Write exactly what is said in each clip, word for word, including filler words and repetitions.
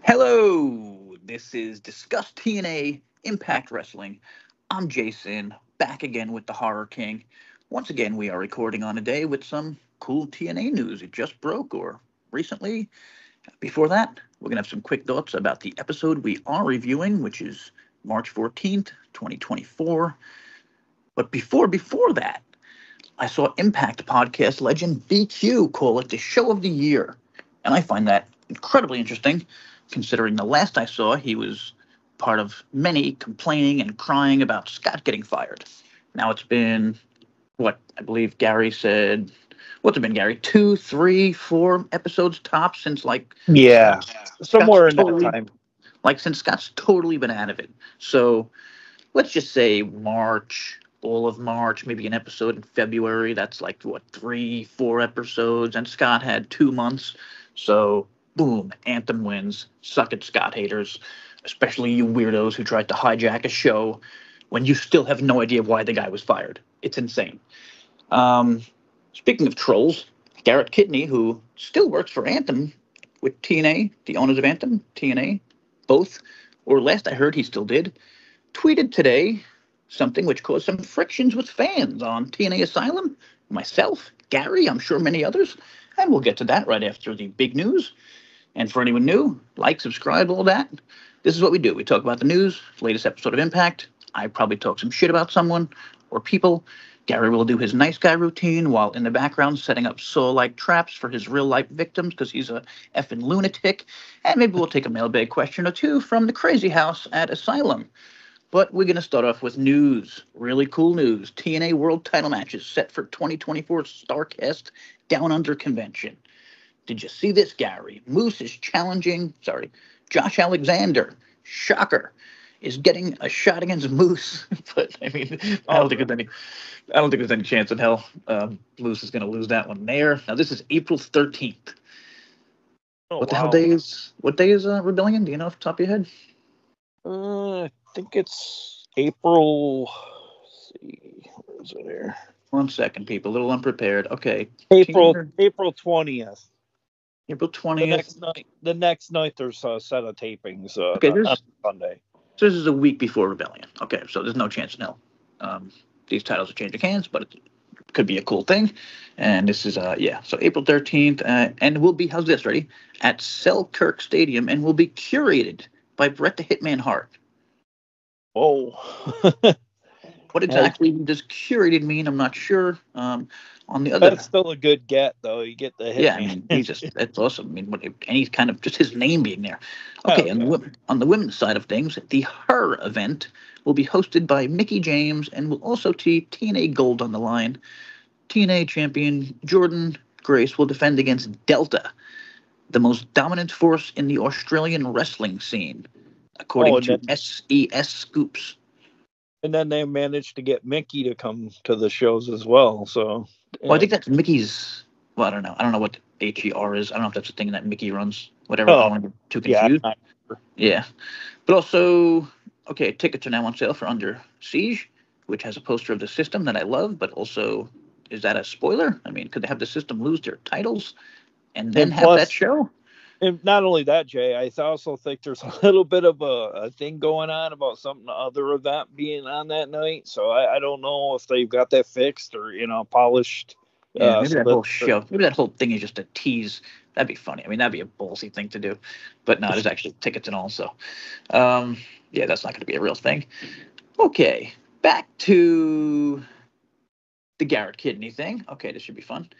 Hello, this is Discuss T N A Impact Wrestling. I'm Jason, back again with the Horror King. Once again, we are recording on a day with some cool T N A news. It just broke, or recently. Before that, we're going to have some quick thoughts about the episode we are reviewing, which is March fourteenth, twenty twenty-four. But before before that, I saw Impact podcast legend B Q call it the show of the year. And I find that incredibly interesting, considering the last I saw, he was part of many complaining and crying about Scott getting fired. Now it's been, what, I believe Gary said, what's it been, Gary? Two, three, four episodes tops since, like, Yeah, Scott's somewhere in that totally, time. like, since Scott's totally been out of it. So let's just say March, all of March, maybe an episode in February. That's like what, three, four episodes, and Scott had two months. So boom, Anthem wins. Suck it, Scott haters, especially you weirdos who tried to hijack a show when you still have no idea why the guy was fired. It's insane. Um, Speaking of trolls, Garrett Kidney, who still works for Anthem with T N A, the owners of Anthem, T N A, both, or last I heard he still did, tweeted today something which caused some frictions with fans on T N A Asylum, myself, Gary, I'm sure many others, and we'll get to that right after the big news. And for anyone new, like, subscribe, all that. This is what we do. We talk about the news, latest episode of Impact. I probably talk some shit about someone or people. Gary will do his nice guy routine while in the background setting up Saw-like traps for his real-life victims because he's a effing lunatic. And maybe we'll take a mailbag question or two from the crazy house at Asylum. But we're going to start off with news. Really cool news. T N A World Title matches set for twenty twenty-four Starcast Down Under Convention. Did you see this, Gary? Moose is challenging, sorry, Josh Alexander. Shocker. Is getting a shot against Moose. But, I mean, I don't think there's any, I don't think there's any chance in hell um, Moose is going to lose that one there. Now, this is April thirteenth. Oh, What the hell wow. day is, what day is uh, Rebellion? Do you know off the top of your head? Uh, I think it's April. Let's see, where is it here? One second, people. A little unprepared. Okay. April Team- April twentieth. April The twentieth. next night. The next night there's a set of tapings. Uh, Okay, on there's, Sunday. so this is a week before Rebellion. Okay, so there's no chance in hell. Um, these titles are changing hands, but it could be a cool thing. And this is, uh, yeah, so April thirteenth. Uh, and we'll be, how's this, ready? At Selkirk Stadium, and will be curated by Bret the Hitman Hart. Whoa. What exactly does curated mean? I'm not sure. Um, on the other, That's still a good get, though. You get the Hitman. yeah, I mean, he's just, that's awesome. I mean, what, any kind of, just his name being there. Okay, Okay. On, the, wo- on the women's side of things, the Her event will be hosted by Mickey James and will also see T N A Gold on the line. T N A champion Jordan Grace will defend against Delta, the most dominant force in the Australian wrestling scene, according Oh, and to then- S E S Scoops. And then they managed to get Mickey to come to the shows as well. So. Well, I think that's Mickey's. Well, I don't know. I don't know what H E R is. I don't know if that's a thing that Mickey runs. Whatever. I Oh, don't want to get too yeah. confused. I'm not sure. Yeah. But also, okay, tickets are now on sale for Under Siege, which has a poster of the system that I love, but also, is that a spoiler? I mean, could they have the system lose their titles and then And have plus- that show? And not only that, Jay, I also think there's a little bit of a, a thing going on about something other event being on that night. So I, I don't know if they've got that fixed or, you know, polished. Yeah, uh, maybe so that that- whole show, maybe that whole thing is just a tease. That'd be funny. I mean, that'd be a ballsy thing to do. But no, there's actually tickets and all. So, um, yeah, that's not going to be a real thing. Okay, back to the Garrett Kidney thing. Okay, this should be fun.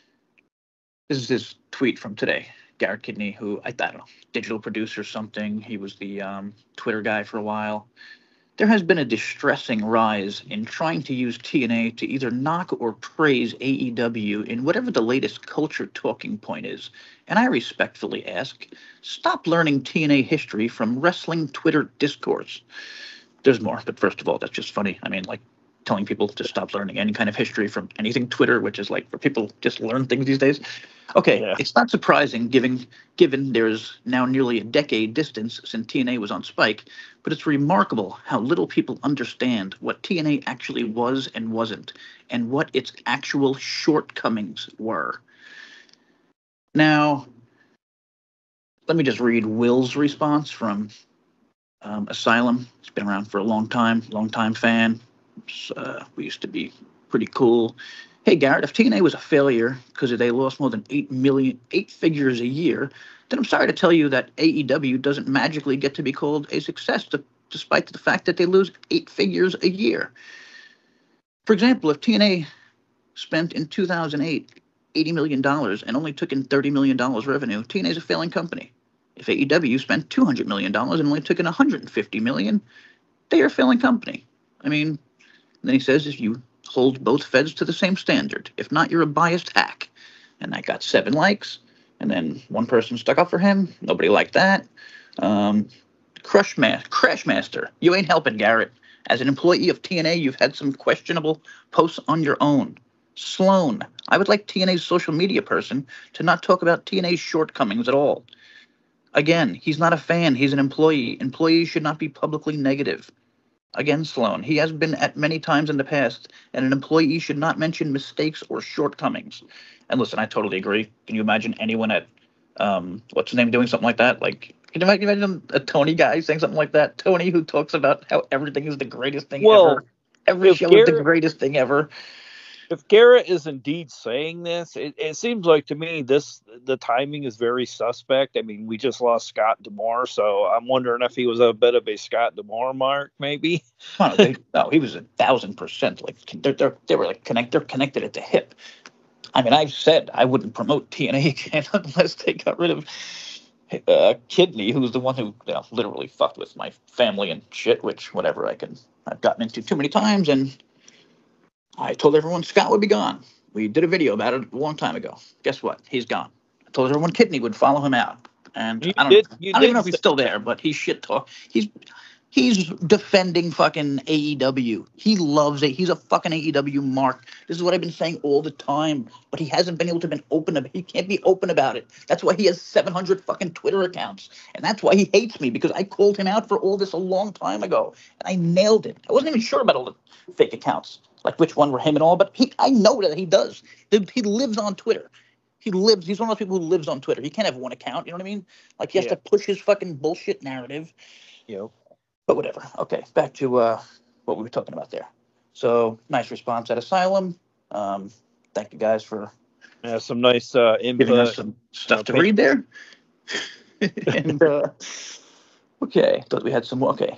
This is his tweet from today. Garrett Kidney, who I, I don't know, digital producer something. He was the um, Twitter guy for a while. There has been a distressing rise in trying to use T N A to either knock or praise A E W in whatever the latest culture talking point is. And I respectfully ask, stop learning T N A history from wrestling Twitter discourse. There's more, but first of all, that's just funny. I mean, like, telling people to stop learning any kind of history from anything Twitter, which is like where people just learn things these days. Okay, Yeah. It's not surprising given given there's now nearly a decade distance since T N A was on Spike, but it's remarkable how little people understand what T N A actually was and wasn't, and what its actual shortcomings were. Now, Let me just read Will's response from um, Asylum. He's been around for a long time, long time fan. Uh, we used to be pretty cool. Hey Garrett, if T N A was a failure because they lost more than eight million, eight figures a year, then I'm sorry to tell you that A E W doesn't magically get to be called a success, to, despite the fact that they lose eight figures a year. For example, if T N A spent in two thousand eight eighty million dollars and only took in thirty million dollars revenue, T N A is a failing company. If A E W spent two hundred million dollars and only took in one hundred fifty million dollars, they are a failing company. I mean, then he says if you hold both feds to the same standard, if not, you're a biased hack. And that got seven likes. And then one person stuck up for him. Nobody liked that. Um, Crush Ma- Crash Master, you ain't helping, Garrett. As an employee of T N A, you've had some questionable posts on your own. Sloan, I would like T N A's social media person to not talk about T N A's shortcomings at all. Again, he's not a fan. He's an employee. Employees should not be publicly negative. Again, Sloan, he has been at many times in the past, and an employee should not mention mistakes or shortcomings. And listen, I totally agree. Can you imagine anyone at, um, what's his name, doing something like that? Like, can you imagine a Tony guy saying something like that? Tony, who talks about how everything is the greatest thing Well, ever. Every show Garrett, is the greatest thing ever. If Garrett is indeed saying this, it, it seems like to me this the timing is very suspect. I mean, we just lost Scott D'Amore, so I'm wondering if he was a bit of a Scott D'Amore mark, maybe. no, they, no, he was a thousand percent. Like they're, they're they were like connect. They're connected at the hip. I mean, I've said I wouldn't promote T N A again unless they got rid of uh, Kidney, who's the one who you know, literally fucked with my family and shit. Which whatever I can I've gotten into too many times and. I told everyone Scott would be gone. We did a video about it a long time ago. Guess what? He's gone. I told everyone Kidney would follow him out. And you I don't, did, I don't even know if he's still there, but he's shit talk. He's he's defending fucking A E W. He loves it. He's a fucking A E W mark. This is what I've been saying all the time. But he hasn't been able to be open about it. He can't be open about it. That's why he has seven hundred fucking Twitter accounts. And that's why he hates me, because I called him out for all this a long time ago. And I nailed it. I wasn't even sure about all the fake accounts. Like which one were him and all, but he, I know that he does. He lives on Twitter. He lives. He's one of those people who lives on Twitter. He can't have one account. You know what I mean? Like he has yeah. to push his fucking bullshit narrative. You know. But whatever. Okay, back to uh, what we were talking about there. So nice response at Asylum. Um, thank you guys for yeah, some nice uh, input. Giving us some stuff uh, to read there. and uh, okay, thought we had some more. Okay,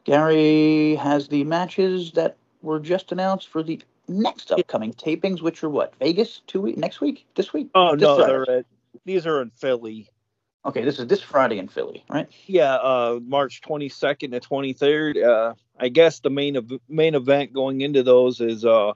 Gary has the matches that were just announced for the next upcoming tapings, which are what, Vegas two week next week, this week? Oh this no, Friday. they're at, these are in Philly. Okay, this is this Friday in Philly, right? Yeah, uh, March twenty-second to twenty-third. Uh, I guess the main ev- main event going into those is uh,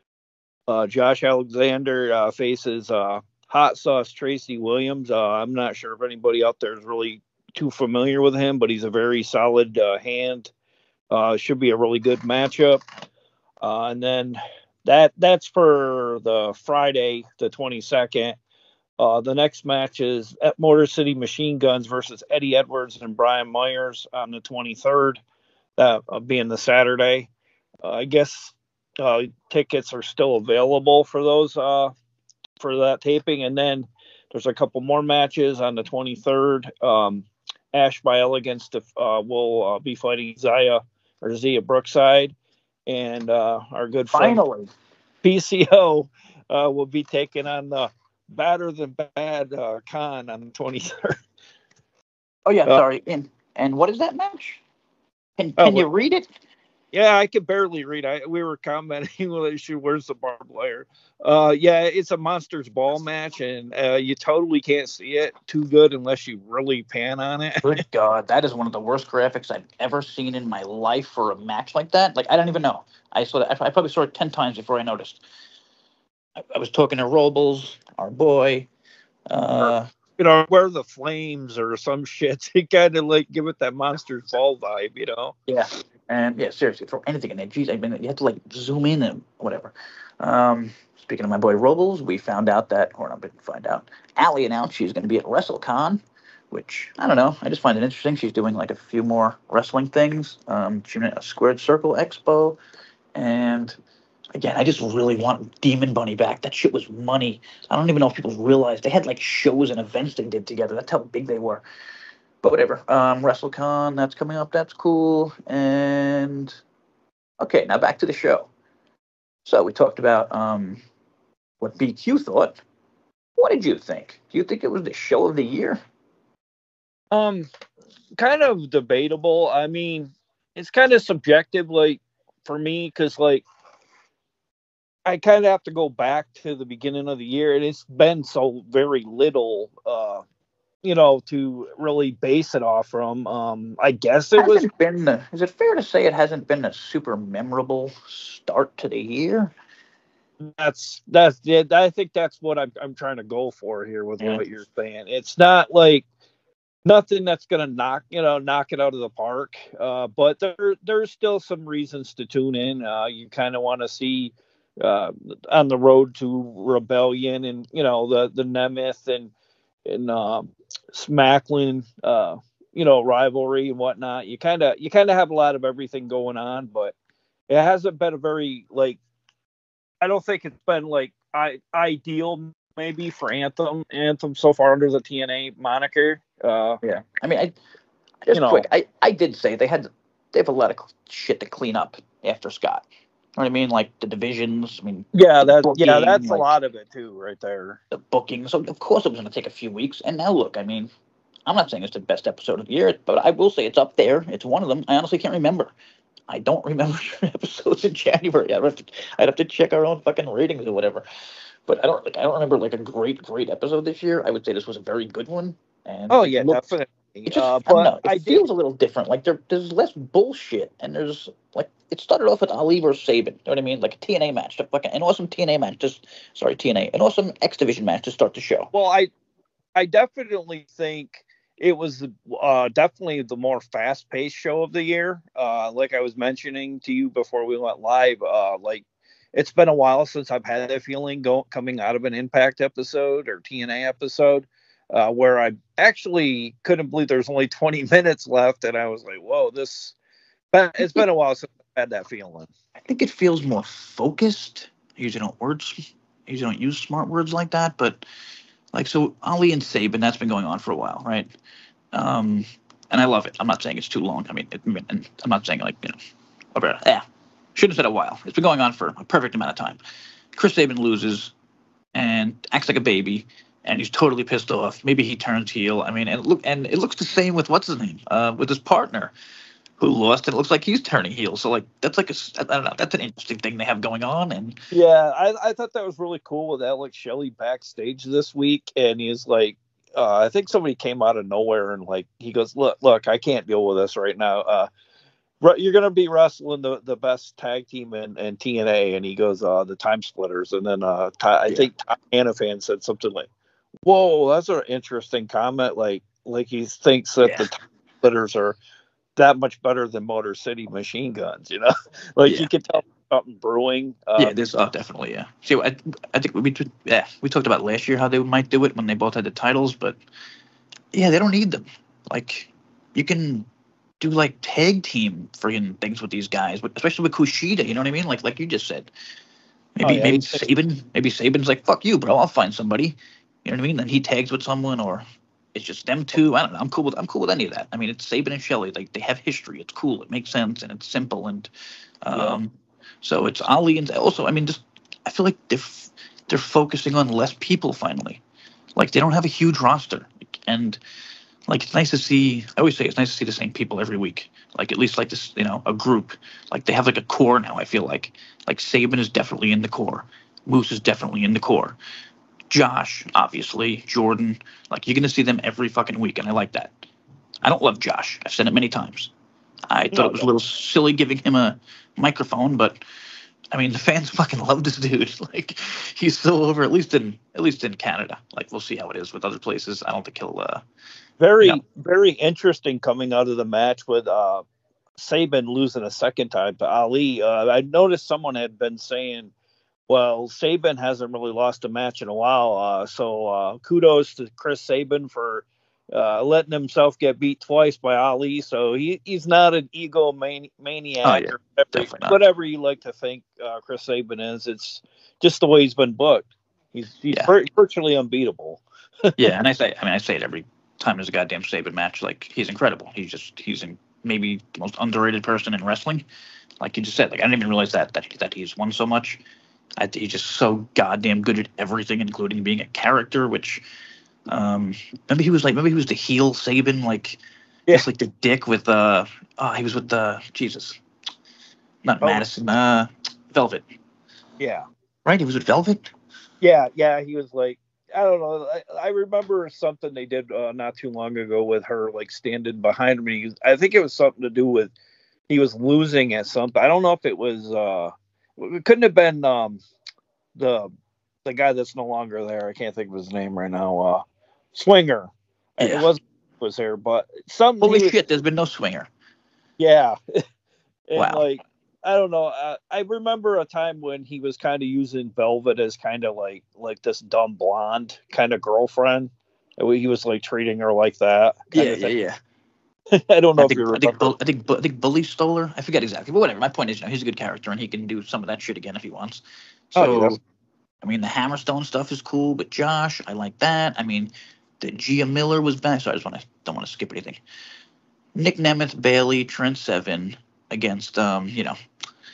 uh, Josh Alexander uh, faces uh, Hot Sauce Tracy Williams. Uh, I'm not sure if anybody out there is really too familiar with him, but he's a very solid uh, hand. Uh, should be a really good matchup. Uh, and then that that's for the Friday, the twenty-second. Uh, the next match is at Motor City Machine Guns versus Eddie Edwards and Brian Myers on the twenty-third. That uh, being the Saturday. Uh, I guess uh, tickets are still available for those uh, for that taping. And then there's a couple more matches on the twenty-third. Um, Ash by Elegance uh, will uh, be fighting Zaya or Zia Brookside. And uh, our good friend Finally. P C O uh, will be taking on the Badder Than Bad uh, Khan on the twenty-third. Oh yeah, uh, sorry. And and what is that match? Can oh, can you read it? Yeah, I could barely read. I we were commenting with issue. Where's the barbed wire? Uh, yeah, it's a Monsters Ball match, and uh, you totally can't see it too good unless you really pan on it. Good God, that is one of the worst graphics I've ever seen in my life for a match like that. Like I don't even know. I saw that. I probably saw it ten times before I noticed. I, I was talking to Robles, our boy. Uh, you know, where the flames or some shit to kind of like give it that Monsters Ball vibe, you know? Yeah. And yeah, seriously, throw anything in there. Jeez, I mean, you have to like zoom in and whatever. Um, speaking of my boy Robles, we found out that, or not, didn't find out. Allie announced she's going to be at WrestleCon, which I don't know. I just find it interesting. She's doing like a few more wrestling things. Um, she went a Squared Circle Expo, and Again, I just really want Demon Bunny back. That shit was money. I don't even know if people realize they had like shows and events they did together. That's how big they were. But whatever. Um, WrestleCon, that's coming up. That's cool. And okay, now back to the show. So we talked about um, what B Q thought. What did you think? Do you think it was the show of the year? Um, kind of debatable. I mean, it's kind of subjective, like for me, because like I kind of have to go back to the beginning of the year, and it's been so very little, uh, you know, to really base it off from. Um, I guess it was. Hasn't been. The, is it fair to say it hasn't been a super memorable start to the year? That's that's it. I think that's what I'm I'm trying to go for here with Yeah. what you're saying. It's not like nothing that's gonna knock you know knock it out of the park. Uh, but there there's still some reasons to tune in. Uh, you kind of want to see uh, on the road to rebellion, and you know the the Nemeth and and uh, Smacklin, uh, you know rivalry and whatnot. You kind of you kind of have a lot of everything going on, but it hasn't been a very like. I don't think it's been like I, ideal maybe for Anthem Anthem so far under the T N A moniker. Uh, Yeah. I mean, I just you know, quick. I I did say they had they have a lot of shit to clean up after Scott. You know what I mean? Like the divisions. I mean, yeah, the that yeah, booking, that's a like lot of it too, right there. the booking. So of course it was going to take a few weeks. And now look, I mean, I'm not saying it's the best episode of the year, but I will say it's up there. It's one of them. I honestly can't remember. I don't remember episodes in January. I'd have to, I'd have to check our own fucking ratings or whatever. But I don't like I don't remember like a great great episode this year. I would say this was a very good one, and Oh it yeah, looked definitely. it just Uh, I don't but know. It I did. feels a little different. Like there there's less bullshit, and there's like it started off with Ali versus Saban. You know what I mean? Like a T N A match, to fucking an awesome T N A match. Just sorry T N A, an awesome X Division match to start the show. Well, I I definitely think it was uh, definitely the more fast paced show of the year. Uh, like I was mentioning to you before we went live, uh, like it's been a while since I've had that feeling go, coming out of an Impact episode or T N A episode uh, where I actually couldn't believe there's only twenty minutes left. And I was like, whoa, this, but it's been a while since I've had that feeling. I think it feels more focused. I usually don't words. I usually don't use smart words like that, but like so Ali and Saban, that's been going on for a while, right? Um, and I love it. I'm not saying it's too long. I mean, it, and I'm not saying like you know, whatever. Yeah, shouldn't have said a while. It's been going on for a perfect amount of time. Chris Saban loses and acts like a baby, and he's totally pissed off. Maybe he turns heel. I mean, and look, and it looks the same with what's his name, uh, with his partner who lost, and it looks like he's turning heel. So like that's like a I don't know. That's an interesting thing they have going on, and Yeah, I, I thought that was really cool with Alex Shelley backstage this week, and he's like, uh, I think somebody came out of nowhere and like he goes, look, look, I can't deal with this right now. Uh, you're gonna be wrestling the, the best tag team in, in T N A, and he goes, uh, the Time Splitters, and then uh, Ty, I yeah. think Tom Hannafan said something like, "Whoa, that's an interesting comment." Like, like he thinks that Yeah. the Time Splitters are that much better than Motor City Machine Guns, you know, like Yeah. you can tell something brewing. Uh, yeah, there's oh definitely yeah. See, I, I think we yeah we talked about last year how they might do it when they both had the titles, but yeah, they don't need them. Like you can do like tag team friggin' things with these guys, but especially with Kushida. You know what I mean? Like like you just said, maybe Oh, yeah, maybe he's- Saban, maybe Saban's like fuck you, bro. I'll find somebody. You know what I mean? Then he tags with someone, or it's just them two. I don't know. I'm cool with I'm cool with any of that. I mean, it's Saban and Shelley. Like they have history. It's cool. It makes sense and it's simple and um. So it's Ali and also I mean just I feel like they're f- they're focusing on less people finally. Like they don't have a huge roster and. Like it's nice to see. I always say it's nice to see the same people every week. Like at least like this, you know, a group. Like they have like a core now. I feel like like Saban is definitely in the core. Moose is definitely in the core. Josh, obviously, Jordan. Like you're gonna see them every fucking week, and I like that. I don't love Josh. I've said it many times. I thought No, it was a little silly giving him a microphone, but I mean the fans fucking love this dude. Like he's so over. At least in at least in Canada. Like we'll see how it is with other places. I don't think he'll. Uh, very, Yeah. very interesting coming out of the match with uh, Saban losing a second time to Ali. Uh, I noticed someone had been saying, well, Saban hasn't really lost a match in a while. Uh, so uh, kudos to Chris Saban for uh, letting himself get beat twice by Ali. So he, he's not an ego mani- maniac Oh, yeah. or whatever, Definitely not. whatever you like to think uh, Chris Sabin is. It's just the way he's been booked. He's he's Yeah. vir- virtually unbeatable. Yeah, and I say, I mean, I say it every time there's a goddamn Saban match. Like, he's incredible. He's just, he's in, maybe the most underrated person in wrestling. Like you just said, like I didn't even realize that that that he's won so much. I, he's just so goddamn good at everything, including being a character. Which, um, maybe he was like, maybe he was the heel Saban, like, Yeah. just like the dick with uh, oh, he was with the Jesus, not Oh. Madison, uh, Velvet. Yeah. Right, he was with Velvet. Yeah, yeah, he was like, I don't know. I, I remember something they did uh, not too long ago with her, like standing behind me. I think it was something to do with he was losing at something. I don't know if it was. Uh, it couldn't have been um, the the guy that's no longer there. I can't think of his name right now. Uh, Swinger. Yeah. It wasn't was there, but some. Holy was, shit! There's been no Swinger. Yeah. And Wow. like, I don't know. I, I remember a time when he was kind of using Velvet as kind of like like this dumb blonde kind of girlfriend. He was like treating her like that. Yeah, yeah, yeah. I don't know I if think, you I remember. think, Bull- I think, Bu- I think Bully stole her. I forget exactly, but whatever. My point is, you know, he's a good character, and he can do some of that shit again if he wants. So, Oh, yeah. I mean, the Hammerstone stuff is cool, but Josh, I like that. I mean, the Gia Miller was back. Sorry, I just want to don't want to skip anything. Nick Nemeth, Bailey, Trent Seven against, um, you know,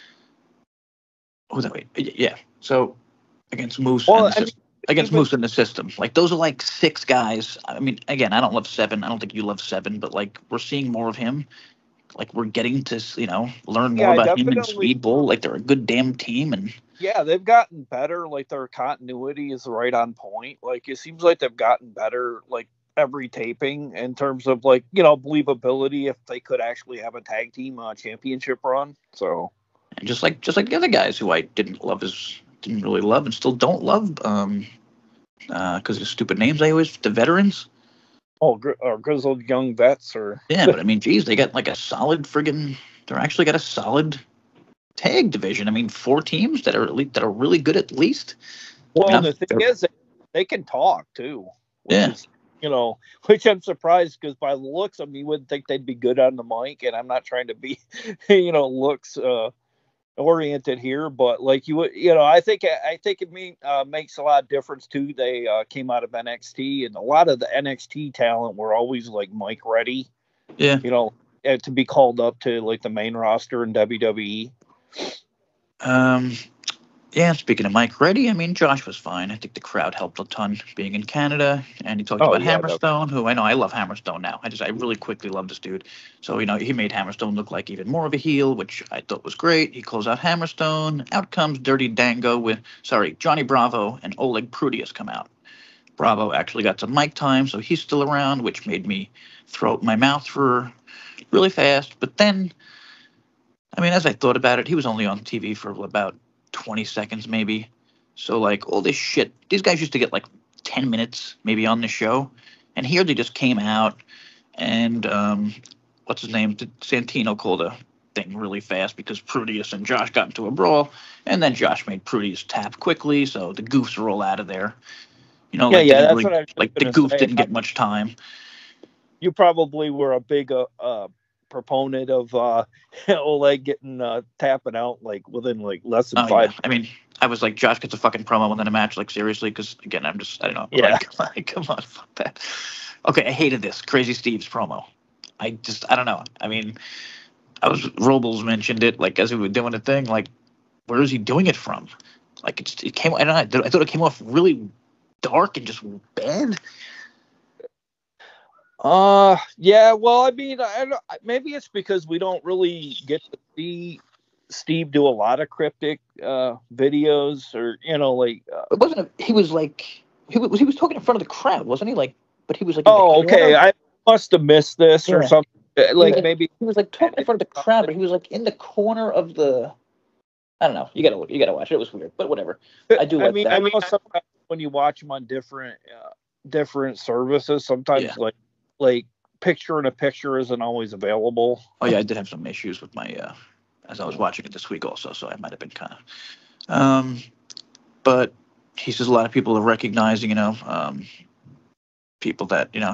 who's that? Wait, yeah. So against Moose. Well, and the I system, against even- Moose in the system. Like, those are like six guys. I mean, again, I don't love Seven. I don't think you love Seven, but like, we're seeing more of him. Like, we're getting to, you know, learn more Yeah, about him and definitely. Speedball. Like, they're a good damn team. And Yeah, they've gotten better. Like their continuity is right on point. Like it seems like they've gotten better. Like every taping in terms of like you know believability if they could actually have a tag team uh, championship run. So and just like just like the other guys who I didn't love as didn't really love and still don't love, um, uh, because of stupid names I always the veterans. oh, gri- or grizzled young vets or Yeah, but I mean, geez, they got like a solid friggin'. They're actually got a solid tag division. I mean, four teams that are at least, that are really good at least. well, I mean, and the thing they're- is they, they can talk too. Which Yeah. is, you know, which I'm surprised because by the looks of them, you wouldn't think they'd be good on the mic, and I'm not trying to be, you know, looks uh, oriented here, but like you would, you know, I think I think it mean, uh, makes a lot of difference too. They uh, came out of N X T, and a lot of the N X T talent were always like mic ready, Yeah. you know, uh, to be called up to like the main roster in W W E. Um, yeah, speaking of Mike Reddy, I mean, Josh was fine. I think the crowd helped a ton being in Canada. And he talked Oh, about yeah, Hammerstone, who I know I love Hammerstone now. I just, I really quickly love this dude. So, you know, he made Hammerstone look like even more of a heel, which I thought was great. He closed out Hammerstone. Out comes Dirty Dango with, sorry, Johnny Bravo and Oleg Prudius come out. Bravo actually got some mic time, so he's still around, which made me throw up my mouth for really fast. But then, I mean, as I thought about it, he was only on T V for about twenty seconds maybe. So like all this shit, these guys used to get like ten minutes maybe on the show. And here they just came out and um, what's his name? Santino called a thing really fast because Prudius and Josh got into a brawl. And then Josh made Prudius tap quickly. So the goofs are all out of there. You know, Yeah, like, yeah, they didn't that's really- what I was like the gonna goof say. didn't get much time. You probably were a big uh, uh proponent of uh Oleg getting uh tapping out like within like less than Oh, five. yeah. I mean, I was like, Josh gets a fucking promo within a match, like seriously, because again, I'm just, I don't know. Yeah. Like, like, come on, fuck that. Okay, I hated this Crazy Steve's promo. I just, I don't know. I mean, I was Robles mentioned it, like as we were doing the thing, like, where is he doing it from? Like, it's, it came. I don't know. I thought it came off really dark and just bad. Uh, yeah. Well, I mean, I don't, maybe it's because we don't really get to see Steve do a lot of cryptic uh, videos, or you know, like. Uh, It wasn't. A, he was like, he was he was talking in front of the crowd, wasn't he? Like, but he was like. in the oh, okay. corner. I must have missed this or Yeah. something. Like was- maybe. He was like talking in front of the crowd, but he was like in the corner of the. I don't know. You gotta look. You gotta watch it. It was weird, but whatever. I do I like mean, that. I know sometimes when you watch them on different uh, different services, sometimes Yeah. like like picture in a picture isn't always available. Oh yeah, I did have some issues with my uh, as I was watching it this week also, so I might have been kind of. Um, but he says a lot of people are recognizing, you know, um, people that you know he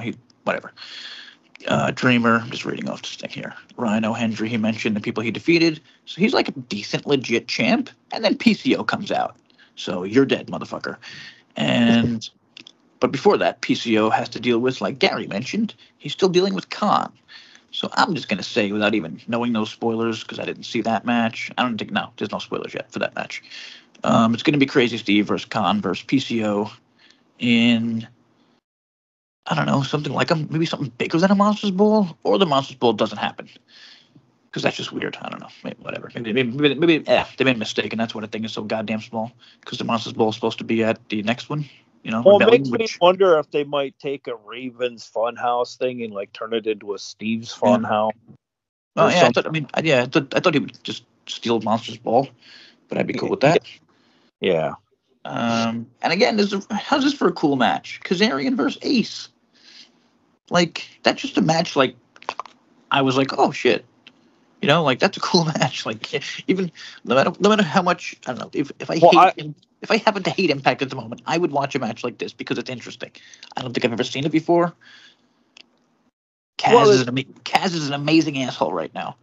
whatever. Uh, Dreamer, I'm just reading off this thing here. Rhino Hendry, he mentioned the people he defeated. So he's like a decent, legit champ. And then P C O comes out. So you're dead, motherfucker. And but before that, P C O has to deal with, like Gary mentioned, he's still dealing with Khan. So I'm just gonna say, without even knowing those spoilers, because I didn't see that match. I don't think no, there's no spoilers yet for that match. Um, it's gonna be Crazy Steve versus Khan versus P C O in, I don't know, something like a maybe something bigger than a Monsters Ball, or the Monsters Ball doesn't happen. Because that's just weird. I don't know. Maybe, whatever. Maybe, maybe, maybe, maybe eh, they made a mistake, and that's why the thing is so goddamn small. Because the Monsters Ball is supposed to be at the next one, you know. Well, Rebellion, it makes which, me wonder if they might take a Ravens Funhouse thing and like turn it into a Steve's Funhouse. Oh yeah, I thought. I mean, I, yeah, I thought, I thought he would just steal Monsters Ball, but I'd be cool with that. Yeah. Um, and again, this is, how's this for a cool match? Kazarian versus Ace. Like that's just a match. Like I was like, oh shit. You know, like that's a cool match. Like even no matter no matter how much I don't know if, if I well, hate I, if I happen to hate Impact at the moment, I would watch a match like this because it's interesting. I don't think I've ever seen it before. Kaz well, is an ama- Kaz is an amazing asshole right now.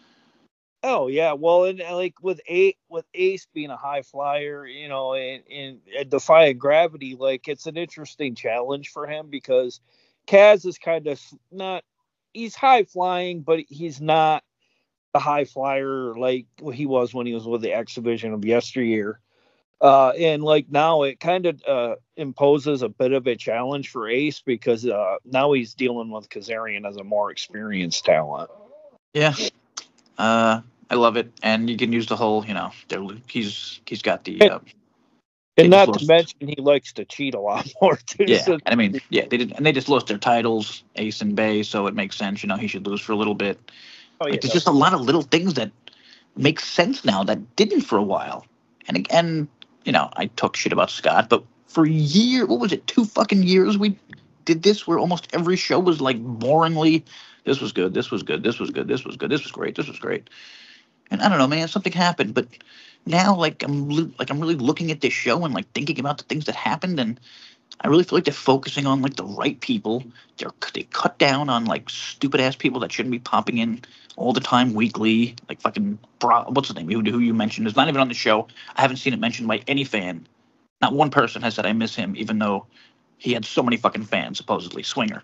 Oh yeah, well, and, and like with Ace, with Ace being a high flyer, you know, and, and, and defying gravity, like it's an interesting challenge for him because Kaz is kind of not. He's high flying, but he's not a high flyer like he was when he was with the X Division of yesteryear. Uh, and like now it kind of uh, imposes a bit of a challenge for Ace because uh, now he's dealing with Kazarian as a more experienced talent. Yeah, uh, I love it, and you can use the whole, you know, he's he's got the. Uh, and not to mention he likes to cheat a lot more too. Yeah, so. and I mean, yeah, they did, and they just lost their titles, Ace and Bay, so it makes sense. You know, he should lose for a little bit. Oh, yeah, like, there's just a lot of little things that make sense now that didn't for a while. And again, you know, I talk shit about Scott, but for a year, what was it, two fucking years we did this where almost every show was like boringly, this was good, this was good, this was good, this was good, this was great, this was great. And I don't know, man, something happened, but now like I'm like I'm really looking at this show and like thinking about the things that happened, and I really feel like they're focusing on like the right people. They're they cut down on like stupid ass people that shouldn't be popping in all the time weekly. Like fucking Bro, what's his name? Who, who you mentioned is not even on the show. I haven't seen it mentioned by any fan. Not one person has said I miss him, even though he had so many fucking fans. Supposedly Swinger.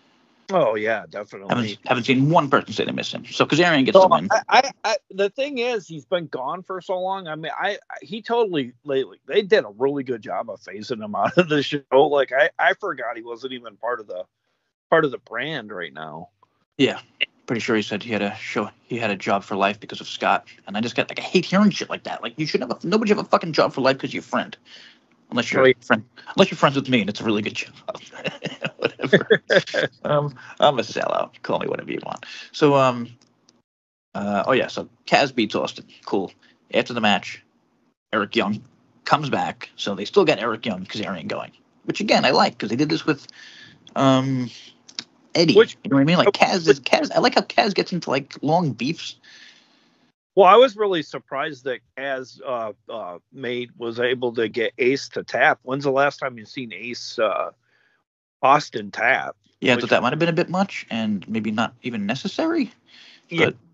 Oh yeah, definitely. Haven't, haven't seen one person say they miss him. So Kazarian gets so the win. I, I, I, the thing is, he's been gone for so long. I mean, I, I he totally lately they did a really good job of phasing him out of the show. Like I, I forgot he wasn't even part of the part of the brand right now. Yeah, pretty sure he said he had a show. He had a job for life because of Scott. And I just got like I hate hearing shit like that. Like you should have a, nobody should have a fucking job for life because you're a friend. Unless you're Right. friend, unless you're friends with me, and it's a really good job. Whatever. um, I'm a sellout. Call me whatever you want. So, um, uh, oh yeah. So Kaz beats Austin. Cool. After the match, Eric Young comes back. So they still got Eric Young, Kazarian going, which again I like because they did this with, um, Eddie. Which, you know what I mean? Like Kaz is Kaz. I like how Kaz gets into like long beefs. Well, I was really surprised that Kaz uh, uh, made was able to get Ace to tap. When's the last time you've seen Ace uh, Austin tap? Yeah, I Which, thought that might have been a bit much and maybe not even necessary. Yeah. But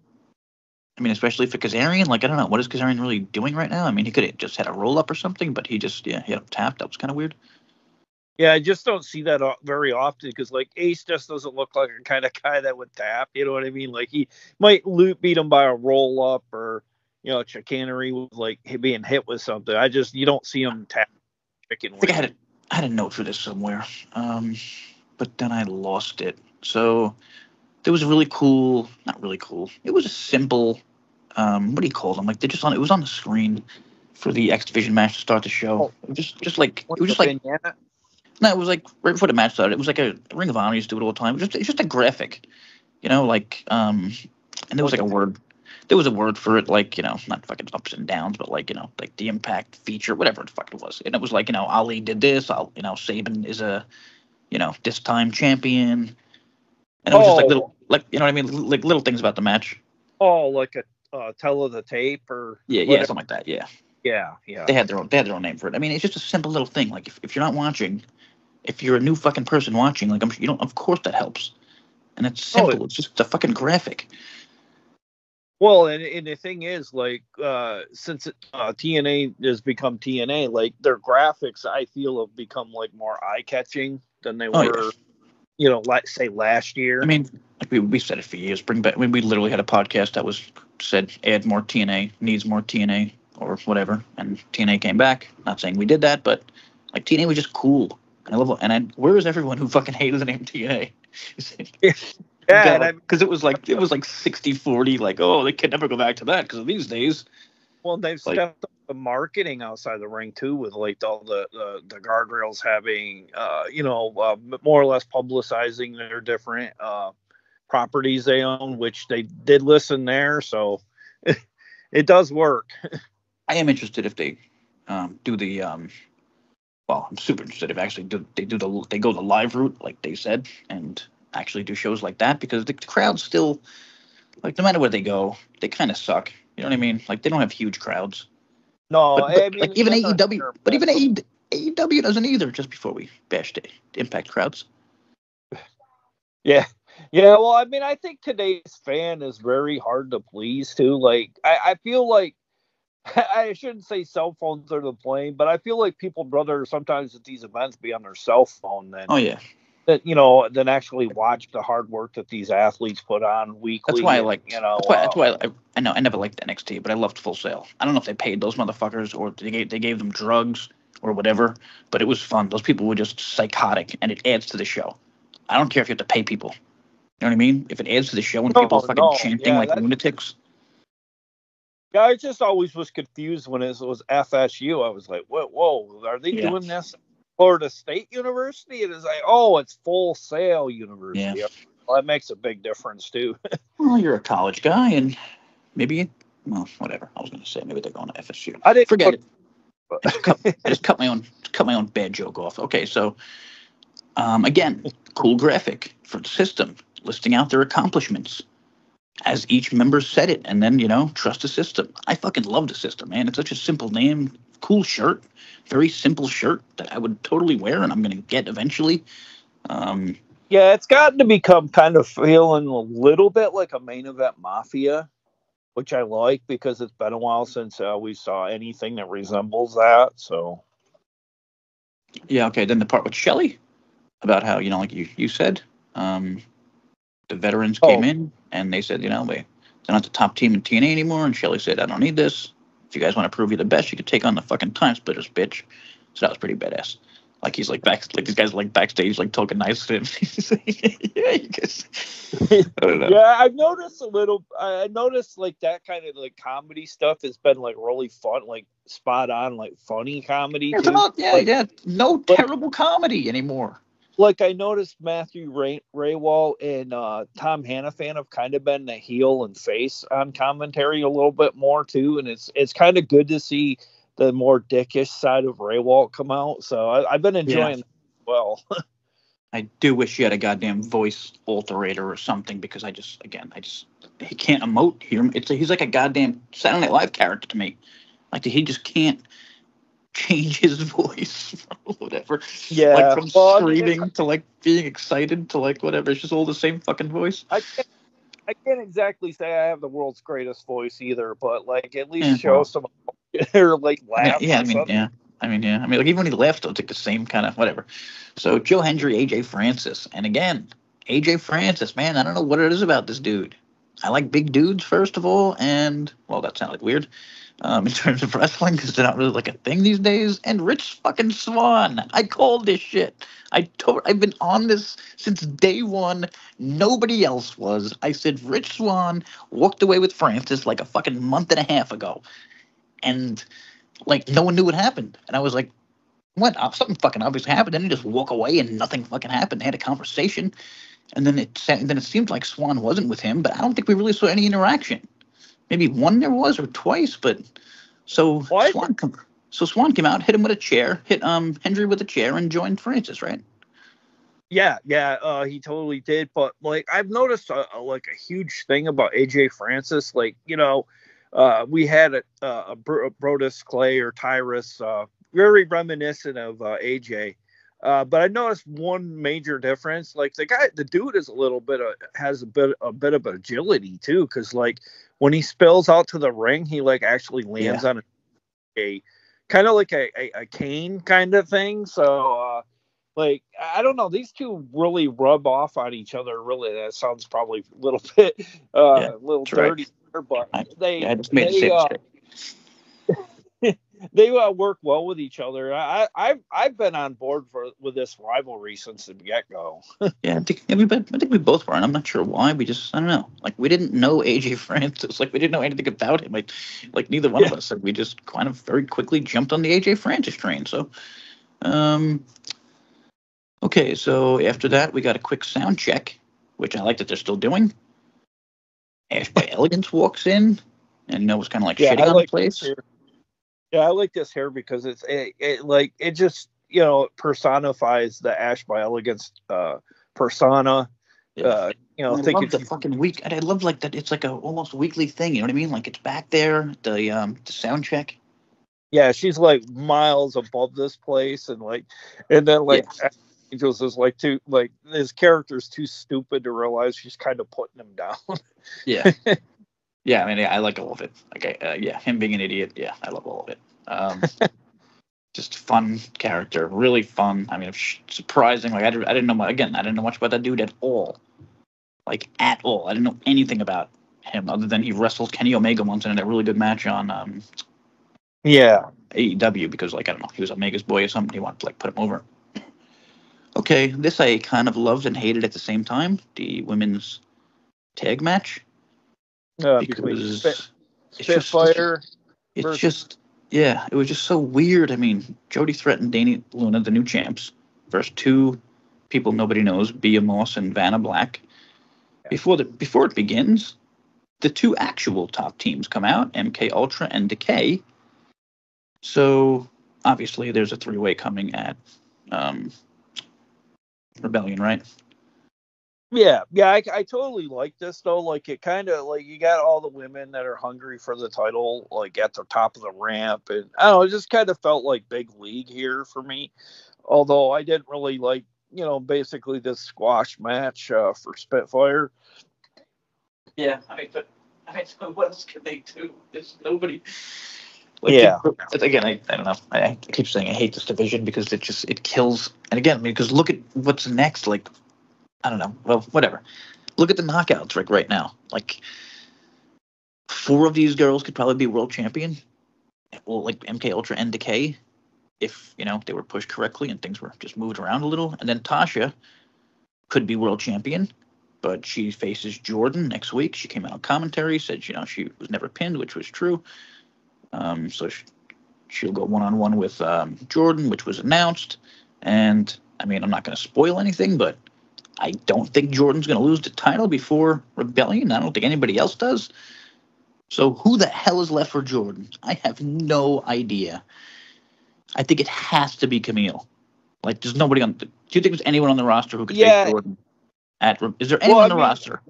I mean, especially for Kazarian, like I don't know, what is Kazarian really doing right now? I mean, he could have just had a roll up or something, but he just yeah, he had him tapped. That was kind of weird. Yeah, I just don't see that very often because like Ace just doesn't look like a kind of guy that would tap. You know what I mean? Like he might loot beat him by a roll up or you know chicanery with like being hit with something. I just you don't see him tap chicken. I think I had a, I had a note for this somewhere, um, but then I lost it. So there was a really cool, not really cool. It was a simple, um, what do you call them? Like they just on it was on the screen for the X Division match to start the show. It was just just like it was just like. Vignette? No, it was like right before the match started. It was like a Ring of Honor used to do it all the time. It was just, it's just a graphic, you know, like, um, and there was like a word, there was a word for it, like, you know, not fucking ups and downs, but like, you know, like the Impact feature, whatever the fuck it was. And it was like, you know, Ali did this, I'll, you know, Saban is a, you know, this time champion. And it was oh. just like little, like, you know what I mean? Like little things about the match. Oh, like a uh, tell of the tape or yeah, whatever. yeah, something like that. Yeah. Yeah, yeah. They had their own, they had their own name for it. I mean, it's just a simple little thing. Like if, if you're not watching, if you're a new fucking person watching, like I'm, you don't. Of course that helps, and it's Oh, simple. It's just a fucking graphic. well, and, and the thing is, like, uh, since it, uh, T N A has become T N A, like their graphics, I feel have become like more eye catching than they Oh yeah. were, you know, let's say last year. I mean, like we we said it for years. Bring back. I mean, we literally had a podcast that was said add more T N A, needs more T N A or whatever, and T N A came back. Not saying we did that, but like T N A was just cool. And I love. And I, where is everyone who fucking hated the name T N A? Yeah, and I because it was like it was like sixty forty. Like, oh, they can never go back to that because of these days. well, they've Like- stepped up the marketing outside the ring too, with like all the the, the guardrails having, uh, you know, uh, more or less publicizing their different uh, properties they own, which they did listen there, so it does work. I am interested if they um, do the. Um, well, I'm super interested if actually do they do the they go the live route like they said and actually do shows like that because the crowds still like no matter where they go they kind of suck. You know what I mean? Like they don't have huge crowds. No, But, but I mean, like even they're A E W, not but even terrible. A E W doesn't either. Just before we bash the Impact crowds. Yeah. Yeah, well, I mean, I think today's fan is very hard to please too. Like, I, I feel like I shouldn't say cell phones are the blame, but I feel like people rather sometimes at these events be on their cell phone than Oh yeah, that, you know, than actually watch the hard work that these athletes put on weekly. that's why I and, liked. you know, That's why. uh, That's why I, I know I never liked N X T, but I loved Full Sail. I don't know if they paid those motherfuckers or they gave they gave them drugs or whatever, but it was fun. Those people were just psychotic, and it adds to the show. I don't care if you have to pay people. You know what I mean? If it adds to the show and No, people are fucking no, chanting yeah, like that's- lunatics. yeah, I just always was confused when it was F S U. I was like, whoa, whoa, are they Yeah. doing this at Florida State University? And it's like, oh, it's Full Sail University. Yeah. Well, that makes a big difference too. Well, you're a college guy, and maybe, well, whatever. I was going to say maybe they're going to F S U. I didn't Forget it. But- I just, cut, I just cut my own cut my own bad joke off. Okay, so um, again, cool graphic for the system, listing out their accomplishments as each member said it, and then you know, trust the system. I fucking love the system, man. It's such a simple name, cool shirt, very simple shirt that I would totally wear, and I'm gonna get eventually. Um, Yeah, it's gotten to become kind of feeling a little bit like a main event mafia, which I like because it's been a while since uh, we saw anything that resembles that. So, yeah, okay. Then the part with Shelley about how you know, like you you said, um, the veterans came Oh. in and they said, you know, they they're not the top team in T N A anymore. And Shelley said, I don't need this. If you guys want to prove you're the best, you could take on the fucking Time Splitters, bitch. So that was pretty badass. Like he's like back, like these guys are like backstage, like talking nice to him. He's like, yeah, you guys. I don't know. yeah, I've noticed a little. I I noticed like that kind of like comedy stuff has been like really fun, like spot on, like funny comedy It's too. about, yeah, Like- yeah. No like- terrible comedy anymore. Like I noticed Matthew Ray- Raywall and uh, Tom Hannafan have kind of been the heel and face on commentary a little bit more too, and it's it's kind of good to see the more dickish side of Raywall come out. So I, I've been enjoying that as well. I do wish he had a goddamn voice alterator or something because I just, again, I just, he can't emote here. It's a, he's like a goddamn Saturday Night Live character to me. Like he just can't change his voice or whatever. Yeah, Like from well, I mean, screaming to like being excited to like whatever. It's just all the same fucking voice. I can't, I can't exactly say I have the world's greatest voice either, but like at least Yeah, show well. some or like I mean, laugh. yeah, or I mean, something. yeah. I mean, yeah. I mean, like even when he laughs, it's like the same kind of whatever. So Joe Hendry, A J Francis, and again, A J Francis, man, I don't know what it is about this dude. I like big dudes first of all, and well, that sounded weird um, in terms of wrestling because they're not really like a thing these days. And Rich fucking Swan, I called this shit. I told, I've been on this since day one. Nobody else was. I said Rich Swan walked away with Francis like a fucking month and a half ago, and like no one knew what happened. And I was like, what? Uh, Something fucking obviously happened. Then he just walk away and nothing fucking happened. They had a conversation, and then it sa- then it seemed like Swan wasn't with him, but I don't think we really saw any interaction. Maybe one there was or twice, but so What? Swan come, so Swan came out, hit him with a chair, hit um Hendry with a chair, and joined Francis, right? Yeah, yeah, uh, he totally did. But like, I've noticed a, a, like a huge thing about A J Francis. Like, you know, uh, we had a, a, a Brodus Clay or Tyrus, uh, very reminiscent of uh, A J. Uh, but I noticed one major difference. Like the guy, the dude is a little bit of, has a bit a bit of agility too, because like when he spills out to the ring, he like actually lands Yeah. on a, a kind of like a, a, a cane kind of thing. So uh, like I don't know, these two really rub off on each other. Really, that sounds probably a little bit Yeah. uh, a little That's right. dirty, but I, they yeah, I just made the they same uh, mistake. they uh, work well with each other. I, I've I've been on board for with this rivalry since the get go. Yeah, I think, yeah, we, I think we both were, and I'm not sure why. We just, I don't know. Like, we didn't know A J Francis. Like, we didn't know anything about him. Like, like neither one Yeah. of us. Like, we just kind of very quickly jumped on the A J Francis train. So, um, okay. So after that, we got a quick sound check, which I like that they're still doing. Ash by Elegance walks in, and you know, was kind of like Yeah, shitting I on the like place. this hair. Yeah, I like this hair because it's it, it like it just you know personifies the Ash by Elegance uh, persona. Yeah. Uh, you know, And I think love the it's fucking week. And I love like that. It's like a almost weekly thing. You know what I mean? Like it's back there. The um the sound check. yeah, she's like miles above this place, and like, and then like Yeah. Angels is like too like his character's too stupid to realize she's kind of putting him down. Yeah. Yeah, I mean, I like all of it. Like, uh, yeah, him being an idiot. Yeah, I love all of it. Um, just fun character, really fun. I mean, surprising. Like, I, did, I didn't know much. Again, I didn't know much about that dude at all. Like, at all. I didn't know anything about him other than he wrestled Kenny Omega once in a really good match on um, Yeah, A E W because, like, I don't know, he was Omega's boy or something. He wanted to like put him over. Okay, this I kind of loved and hated at the same time. The women's tag match. uh, between Because Spit, it's just Spitfire. it's versus- just yeah, it was just so weird. I mean, Jody threatened Danny Luna, the new champs, versus two people nobody knows, Bia Moss and Vanna Black. Before the before it begins, the two actual top teams come out, M K Ultra and Decay. So obviously there's a three way coming at um, Rebellion, right? Yeah, yeah, I, I totally like this though. Like it kind of like you got all the women that are hungry for the title, like at the top of the ramp, and I don't know, it just kind of felt like big league here for me. Although I didn't really like, you know, basically this squash match uh, for Spitfire. Yeah, I mean, but I mean, so what else can they do? There's nobody. Like, Yeah. it, again, I, I don't know. I, I keep saying I hate this division because it just it kills. And again, I mean, because look at what's next. Like, I don't know. Well, whatever. Look at the knockouts like right now. Like, four of these girls could probably be world champion. Well, like M K Ultra and Decay, if you know they were pushed correctly and things were just moved around a little. And then Tasha could be world champion, but she faces Jordan next week. She came out on commentary, said you know she was never pinned, which was true. Um, so she, she'll go one on one with um, Jordan, which was announced. And I mean, I'm not going to spoil anything, but I don't think Jordan's going to lose the title before Rebellion. I don't think anybody else does. So who the hell is left for Jordan? I have no idea. I think it has to be Camille. Like, there's nobody on. The, do you think there's anyone on the roster who could Yeah. face Jordan? At is there anyone Well, I on the mean, roster?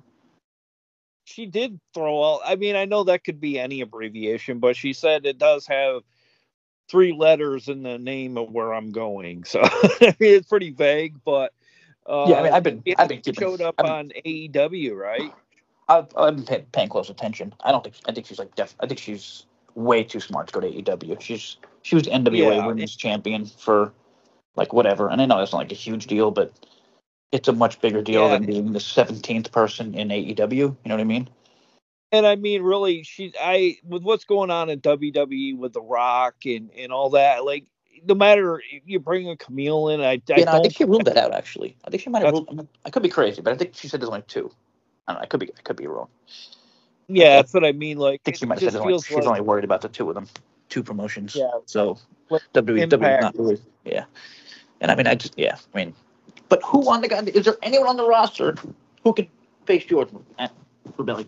She did throw out. I mean, I know that could be any abbreviation, but she said it does have three letters in the name of where I'm going. So I mean, it's pretty vague, but uh, Yeah, I mean, I've been, it I've been keeping, showed up I've been, on A E W, right? I've, I've been pay, paying close attention. I don't think, I think she's like, def, I think she's way too smart to go to A E W. She's, she was N W A Yeah, Women's Champion for like whatever, and I know that's not like a huge deal, but it's a much bigger deal Yeah. than being the seventeenth person in A E W. You know what I mean? And I mean, really, she, I, with what's going on in W W E with The Rock and, and all that, like, no matter if you bring a Camille in, I, I Yeah, no, don't. I think she ruled that out. Actually, I think she might have That's- ruled. I could be crazy, but I think she said there's only two. I don't know. I could be, I could be wrong. yeah, that's what I mean. Like, I think she it might have said just there's only, feels she's like, only worried about the two of them, two promotions. Yeah. So like W W E Impact. not really. Yeah. And I mean, I just, yeah, I mean, but who on the guy? Is there anyone on the roster who can face Jordan at Rebellion?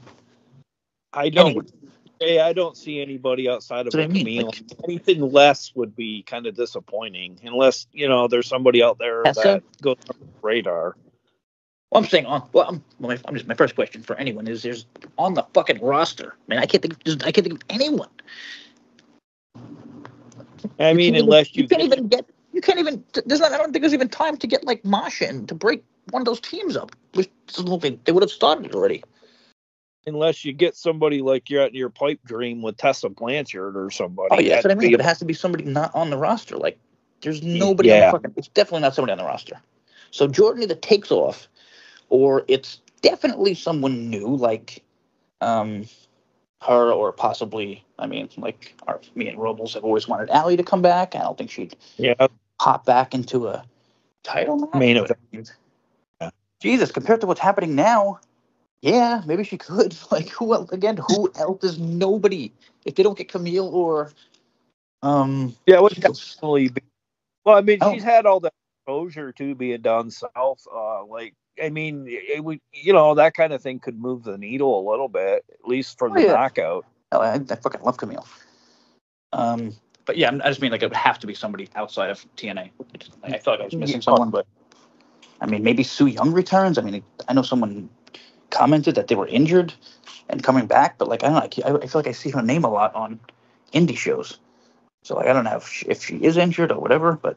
I don't. Anyone? Hey, I don't see anybody outside of That's what a I mean, Camille. like- Anything less would be kind of disappointing, unless you know there's somebody out there Tessa? that goes on the radar. Well, I'm saying on. Well, I'm, well, my, I'm just my first question for anyone is: there's on the fucking roster. I mean, I can't think. Of, I can't think of anyone. I mean, You can't unless even, you, you can't get, even get you can't even. There's not. I don't think there's even time to get like Masha in to break one of those teams up. Which they would have started it already. Unless you get somebody like you're at your pipe dream with Tessa Blanchard or somebody. Oh yeah, that's what I mean. Be, But it has to be somebody not on the roster. Like there's nobody yeah. on the fucking. It's definitely not somebody on the roster. So Jordan either takes off, or it's definitely someone new, like um, her, or possibly. I mean, like our, me and Robles have always wanted Allie to come back. I don't think she'd yeah pop back into a title match. Main but, event. Yeah. Jesus, compared to what's happening now, yeah, maybe she could. Like who else? Again, who else is nobody? If they don't get Camille or um, yeah, it would definitely be. Well, I mean, oh. she's had all that exposure to being down south. Uh, like, I mean, it would, you know, that kind of thing could move the needle a little bit, at least for Oh, the yeah. knockout. Oh, I, I fucking love Camille. Um, but yeah, I just mean like it would have to be somebody outside of T N A. I feel like I was missing someone, but I mean, maybe Su Yung returns. I mean, I know someone commented that they were injured and coming back, but like I don't know, I, I feel like I see her name a lot on indie shows. So like I don't know if she, if she is injured or whatever, but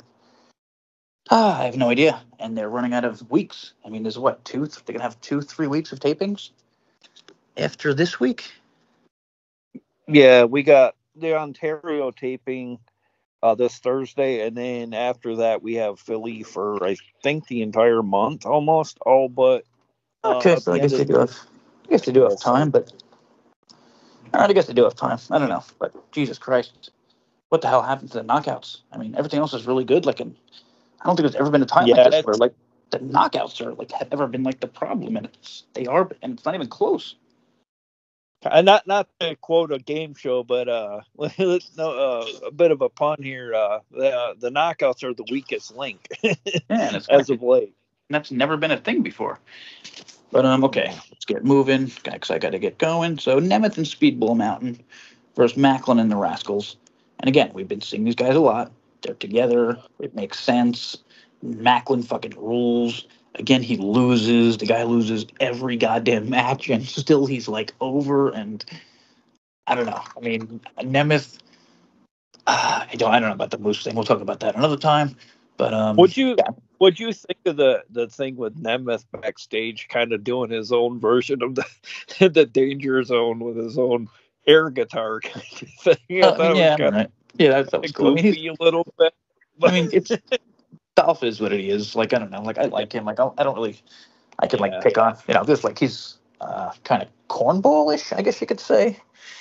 ah, I have no idea. And they're running out of weeks. I mean, there's what two? They're gonna have two, three weeks of tapings after this week. Yeah, we got the Ontario taping uh, this Thursday, and then after that we have Philly for I think the entire month, almost all but. Uh, Okay, so I guess they do have, I guess they do have time, but all right, I guess they do have time. I don't know, but Jesus Christ, what the hell happened to the knockouts? I mean, everything else is really good. Like, in, I don't think there's ever been a time yeah, like this where like the knockouts are like have ever been like the problem, and it's they are, and it's not even close. And not not to quote a game show, but uh, no, uh, a bit of a pun here. Uh, the the knockouts are the weakest link, Yeah, and it's as of late. That's never been a thing before. But um, okay, let's get moving because I got to get going. So Nemeth and Speedball Mountain versus Macklin and the Rascals. And again, we've been seeing these guys a lot. They're together. It makes sense. Macklin fucking rules. Again, he loses. The guy loses every goddamn match, and still he's like over. And I don't know. I mean, Nemeth. Uh, I don't. I don't know about the Moose thing. We'll talk about that another time. But um, would you yeah. would you think of the the thing with Nemeth backstage, kind of doing his own version of the the Danger Zone with his own air guitar kind of thing? I Uh, I mean, yeah, was right. Yeah, that, that was cool. I mean, goofy a little bit. I mean, it's Dolph is what he is. Like I don't know. Like I like him. Like I, I don't really. I can Yeah. like pick on you know just like he's uh, kind of cornballish, I guess you could say.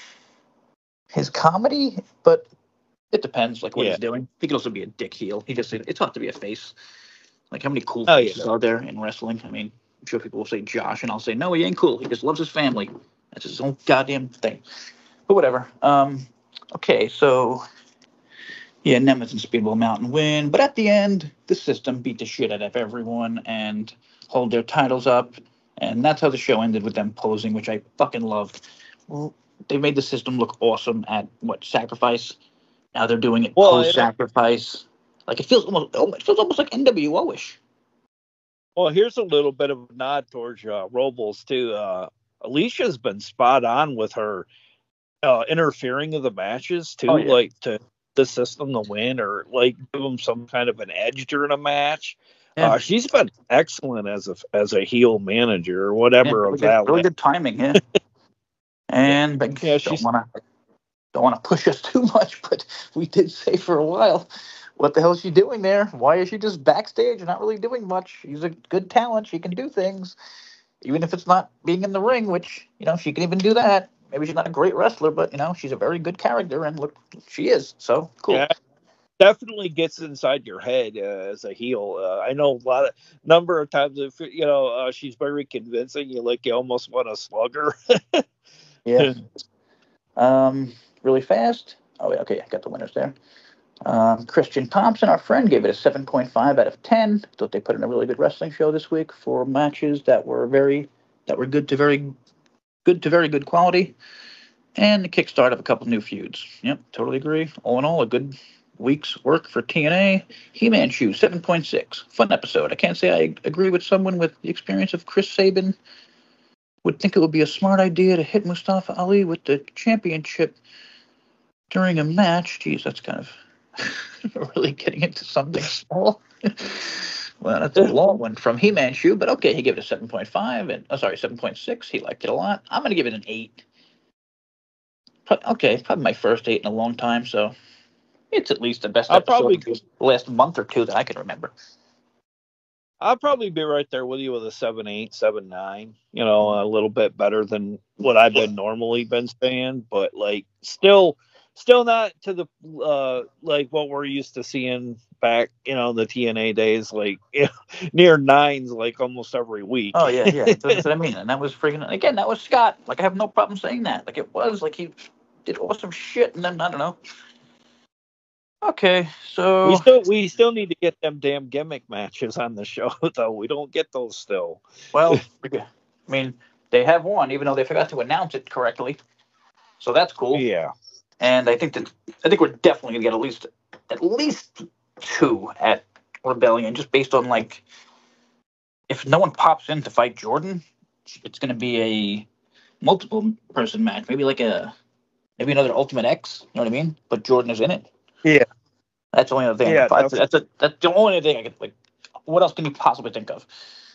His comedy, but it depends like what Yeah. he's doing. He could also be a dick heel. He just it's hard to be a face. Like how many cool Oh, faces yeah. are there in wrestling? I mean, I'm sure people will say Josh, and I'll say no, he ain't cool. He just loves his family. That's his own goddamn thing. But whatever. Um, okay, so. Yeah, Nemeth and Speedball Mountain win, but at the end, the system beat the shit out of everyone and hold their titles up, and that's how the show ended with them posing, which I fucking loved. Well, they made the system look awesome at what Sacrifice. Now they're doing it Well, post Sacrifice. Like it feels almost, it feels almost like N W O-ish. Well, here's a little bit of a nod towards uh, Robles too. Uh, Alicia's been spot on with her uh, interfering of the matches too, Oh, yeah. like to the system to win or like give them some kind of an edge during a match. Yeah. Uh, she's been excellent as a as a heel manager or whatever Yeah, really of good, that. really good timing, yeah. And but Yeah, don't she's- want to don't want to push us too much, but we did say for a while, what the hell is she doing there? Why is she just backstage and not really doing much? She's a good talent. She can do things, even if it's not being in the ring, which, you know, she can even do that. Maybe she's not a great wrestler, but, you know, she's a very good character, and look, she is. So, cool. Yeah, definitely gets inside your head uh, as a heel. Uh, I know a lot of number of times if you know uh, she's very convincing. You like you almost want to slug her. Yeah. Um, really fast. Oh, yeah, okay, I got the winners there. Um, Christian Thompson, our friend, gave it a seven point five out of ten. Thought they put in a really good wrestling show this week for matches that were very, that were good to very, good to very good quality, and the kickstart of a couple new feuds. Yep, totally agree. All in all, a good week's work for T N A. He-Man Shoe, seven point six. Fun episode. I can't say I agree with someone with the experience of Chris Sabin. Would think it would be a smart idea to hit Mustafa Ali with the championship during a match. Geez, that's kind of really getting into something small. Well, that's a long one from He-Man Shoe, but okay, he gave it a seven point five, and oh, sorry, seven point six. He liked it a lot. I'm gonna give it an eight. But, okay, probably my first eight in a long time, so it's at least the best I'll episode probably of the last month or two that I can remember. I'll probably be right there with you with a seven eight, seven nine. You know, a little bit better than what I've been normally been saying, but like still, still not to the uh like what we're used to seeing back, you know, the T N A days, like you know, near nines, like almost every week. Oh yeah, yeah. That's what I mean. And that was freaking again. That was Scott. Like I have no problem saying that. Like it was like he did awesome shit, and then I don't know. Okay, so We still we still need to get them damn gimmick matches on the show, though. We don't get those still. Well, I mean, they have one, even though they forgot to announce it correctly. So that's cool. Yeah. And I think that I think we're definitely gonna get at least at least two at Rebellion, just based on like if no one pops in to fight Jordan, it's gonna be a multiple person match, maybe like a maybe another Ultimate X. You know what I mean? But Jordan is in it. Yeah. That's the only other thing. Yeah, that's that's, a, that's the only thing I can like. What else can you possibly think of?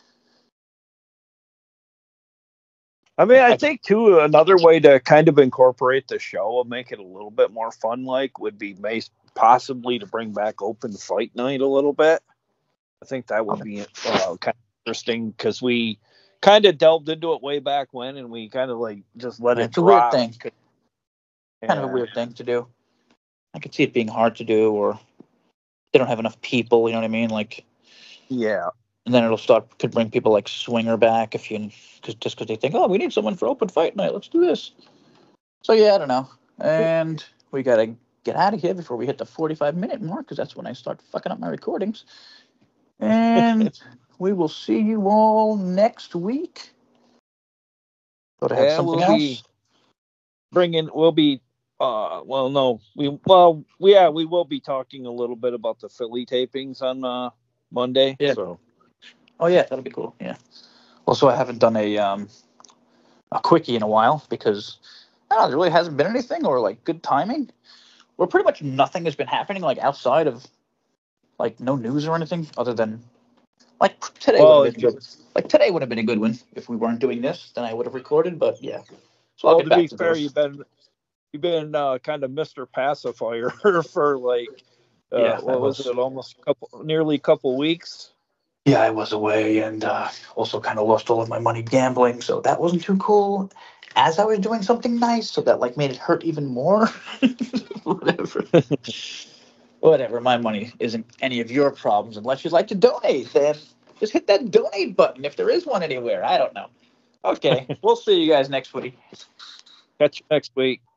I mean, I think too another way to kind of incorporate the show and make it a little bit more fun, like, would be may, possibly to bring back Open Fight Night a little bit. I think that would be uh, kind of interesting because we kind of delved into it way back when, and we kind of like just let It's it a drop. weird thing. Yeah. Kind of a weird thing to do. I could see it being hard to do, or they don't have enough people. You know what I mean? Like, Yeah. and then it'll start could bring people like Swinger back if you cause, just because they think, oh, we need someone for Open Fight Night. Let's do this. So yeah, I don't know. And we gotta get out of here before we hit the forty-five minute mark, because that's when I start fucking up my recordings. And we will see you all next week. Got to have Yeah, something we'll else. be bringing. We'll be. Uh, well, no, we well, yeah, we will be talking a little bit about the Philly tapings on uh, Monday. Yeah. So. Oh yeah, that'll be cool. Yeah. Also, I haven't done a um a quickie in a while because I don't know, there really hasn't been anything or like good timing. Where pretty much nothing has been happening like outside of like no news or anything other than like today Well, would have been good. Like today would have been a good one if we weren't doing this. Then I would have recorded. But yeah. So I'll well, get to back be to fair, those. you've been you've been uh, kind of Mister Pacifier for like uh, Yeah, I what was was. it, almost a couple, nearly a couple weeks. Yeah, I was away and uh, also kind of lost all of my money gambling, so that wasn't too cool. As I was doing something nice, so that like made it hurt even more. Whatever. Whatever. My money isn't any of your problems unless you'd like to donate. Then just hit that donate button if there is one anywhere. I don't know. Okay, we'll see you guys next week. Catch you next week.